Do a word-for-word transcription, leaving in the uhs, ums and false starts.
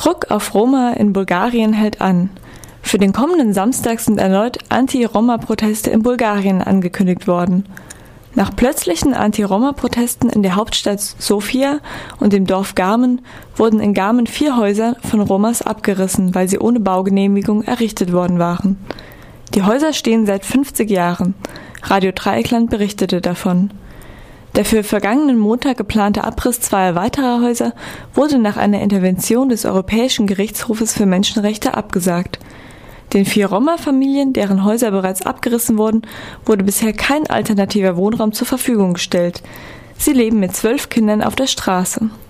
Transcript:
Druck auf Roma in Bulgarien hält an. Für den kommenden Samstag sind erneut Anti-Roma-Proteste in Bulgarien angekündigt worden. Nach plötzlichen Anti-Roma-Protesten in der Hauptstadt Sofia und dem Dorf Garmen wurden in Garmen vier Häuser von Romas abgerissen, weil sie ohne Baugenehmigung errichtet worden waren. Die Häuser stehen seit fünfzig Jahren. Radio Dreieckland berichtete davon. Der für vergangenen Montag geplante Abriss zweier weiterer Häuser wurde nach einer Intervention des Europäischen Gerichtshofes für Menschenrechte abgesagt. Den vier Roma-Familien, deren Häuser bereits abgerissen wurden, wurde bisher kein alternativer Wohnraum zur Verfügung gestellt. Sie leben mit zwölf Kindern auf der Straße.